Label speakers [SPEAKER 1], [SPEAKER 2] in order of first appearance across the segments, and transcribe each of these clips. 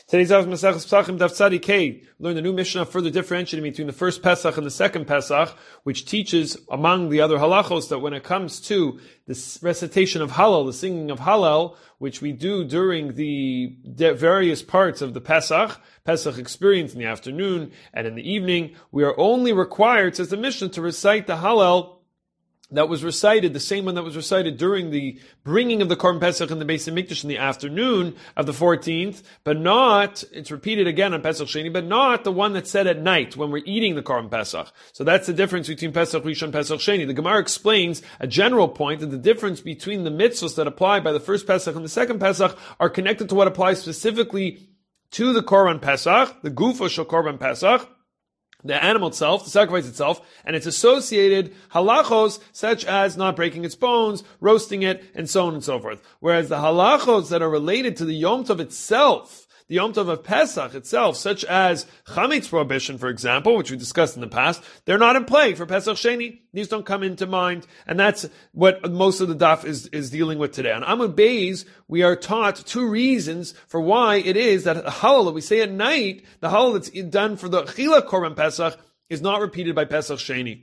[SPEAKER 1] Today's Daf Maseches Pesachim Daf Tzadik Hey. Learn the new Mishnah further differentiating between the first Pesach and the second Pesach, which teaches, among the other halachos, that when it comes to the recitation of Hallel, the singing of Hallel, which we do during the various parts of the Pesach experience in the afternoon and in the evening, we are only required, says the Mishnah, to recite the Hallel that was recited, the same one that was recited during the bringing of the Korban Pesach in the Beis Hamikdash in the afternoon of the 14th, but not, it's repeated again on Pesach Sheni, but not the one that's said at night when we're eating the Korban Pesach. So that's the difference between Pesach Rishon and Pesach Sheni. The Gemara explains a general point that the difference between the mitzvahs that apply by the first Pesach and the second Pesach are connected to what applies specifically to the Korban Pesach, the Gufa Shel Korban Pesach, the animal itself, the sacrifice itself, and its associated halachos, such as not breaking its bones, roasting it, and so on and so forth. Whereas the halachos that are related to the Yom Tov itself, the Yom Tov of Pesach itself, such as chametz prohibition, for example, which we discussed in the past, they're not in play for Pesach Sheni. These don't come into mind, and that's what most of the daf is dealing with today. On Amud Beis, we are taught two reasons for why it is that the Hallel that we say at night, the Hallel that's done for the Achila Korban Pesach, is not repeated by Pesach Sheni.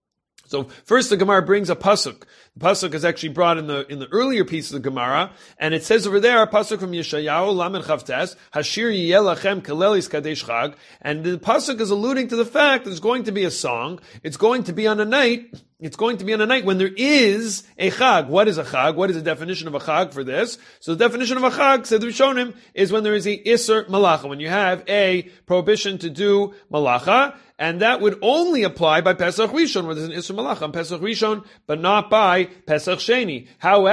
[SPEAKER 1] So first the Gemara brings a pasuk. The pasuk is actually brought in the earlier piece of the Gemara, and it says over there a pasuk from Yeshayahu Lamed Chavtes Hashir Yiyeh Lachem Kalelis Kadesh Chag, and the pasuk is alluding to the fact that there's going to be a song. It's going to be on a night. It's going to be on a night when there is a chag. What is a chag? What is the definition of a chag for this? So the definition of a chag, said the Rishonim, is when there is a iser malacha, when you have a prohibition to do malacha, and that would only apply by Pesach Rishon, where there's an iser malacha on Pesach Rishon, but not by Pesach Sheni.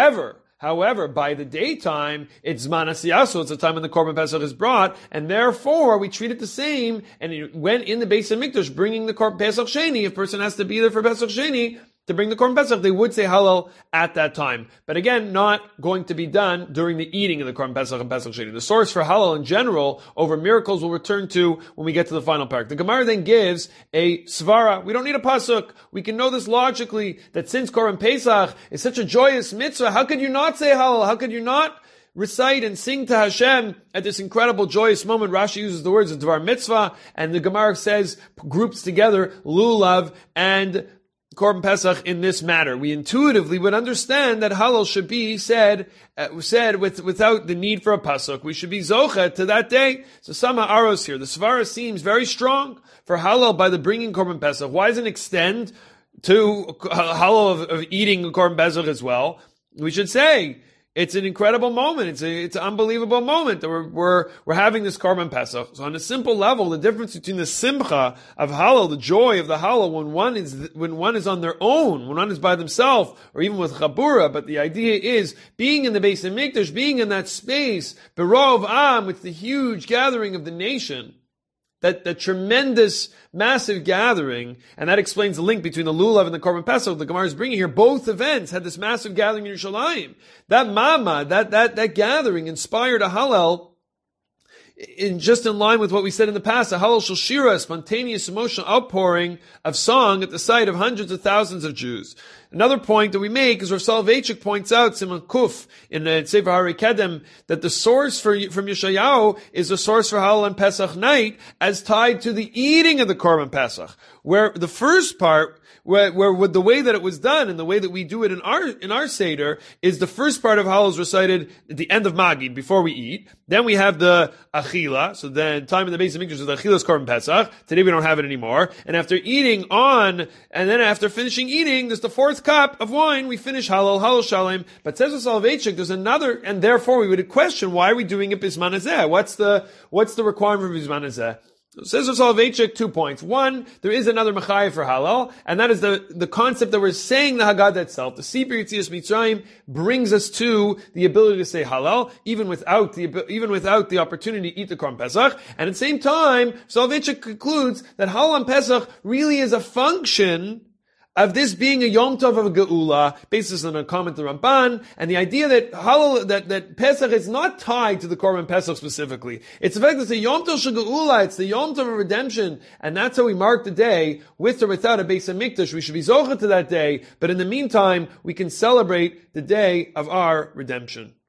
[SPEAKER 1] However, by the daytime, it's Zman Asiyah, so it's the time when the Korban Pesach is brought, and therefore we treat it the same, and when in the Beis Hamikdash bringing the Korban Pesach Sheni, if a person has to be there for Pesach Sheni, to bring the Korban Pesach, they would say Hallel at that time. But again, not going to be done during the eating of the Korban Pesach and Pesach Sheni. The source for Hallel in general over miracles we'll return to when we get to the final parak. The Gemara then gives a svara. We don't need a pasuk. We can know this logically, that since Korban Pesach is such a joyous mitzvah, how could you not say Hallel? How could you not recite and sing to Hashem at this incredible joyous moment? Rashi uses the words of Dvar Mitzvah, and the Gemara says, groups together Lulav and Korban Pesach in this matter. We intuitively would understand that Hallel should be said without the need for a pasuk. We should be zocha to that day. So some aros here. The svara seems very strong for Hallel by the bringing Korban Pesach. Why doesn't it extend to Hallel of eating Korban Pesach as well? We should say it's an incredible moment. It's an unbelievable moment that we're having this Korban Pesach. So on a simple level, the difference between the simcha of Hallel, the joy of the Hallel, when one is on their own, when one is by themselves, or even with Chabura, but the idea is being in the Beis Hamikdash, being in that space, Berov Am, with the huge gathering of the nation, that tremendous, massive gathering, and that explains the link between the Lulav and the Korban Pesach. The Gemara is bringing here, both events had this massive gathering in Yerushalayim. That mama, that gathering inspired a Hallel, in line with what we said in the past, a Hallel Shel Shira, a spontaneous emotional outpouring of song at the sight of hundreds of thousands of Jews. Another point that we make is Rav Soloveitchik points out, Simon Kuf, in the Sefer Harei Kedem, that the source from Yeshayahu is the source for Hallel and Pesach night as tied to the eating of the Korban Pesach, where the first part, where with the way that it was done and the way that we do it in our Seder is the first part of Hallel is recited at the end of Magid, before we eat. Then we have the Achila, so then time in the Beis Hamikdash is the Achilas Korban Pesach. Today we don't have it anymore. And after eating and then after finishing eating, there's the fourth cup of wine, we finish Hallel Shalem. But says Rav Soloveitchik, there's another, and therefore we would question, why are we doing it Bisman Hazeh? What's the requirement for Bisman Hazeh? Says Rav Soloveitchik, 2 points. One, there is another Mechayev for Hallel, and that is the concept that we're saying the Haggadah itself. The Sipur Yetzias Mitzrayim brings us to the ability to say Hallel, even without the opportunity to eat the Korban Pesach. And at the same time, Soloveitchik concludes that Hallel and Pesach really is a function of this being a Yom Tov of a Geula, basis on a comment of the Ramban, and the idea that that Pesach is not tied to the Korban Pesach specifically. It's the fact that it's a Yom Tov Shel Geula, it's the Yom Tov of redemption, and that's how we mark the day, with or without a Beis Hamikdash. We should be zocha to that day, but in the meantime, we can celebrate the day of our redemption.